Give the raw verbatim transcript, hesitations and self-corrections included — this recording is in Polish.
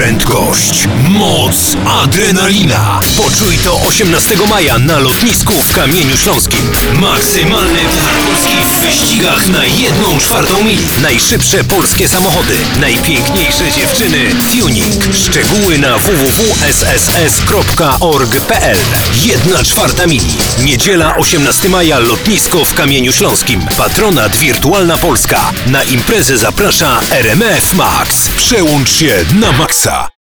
Prędkość, moc, adrenalina. Poczuj to osiemnastego maja na lotnisku w Kamieniu Śląskim. Maksymalny puchar Polski w wyścigach na jedną czwartą mili. Najszybsze polskie samochody, najpiękniejsze dziewczyny, tuning. Szczegóły na w w w kropka s s s kropka org kropka p l. Jedna czwarta mili. Niedziela osiemnastego maja, lotnisko w Kamieniu Śląskim. Patronat Wirtualna Polska. Na imprezę zaprasza R M F Max. Przełącz się na maksa.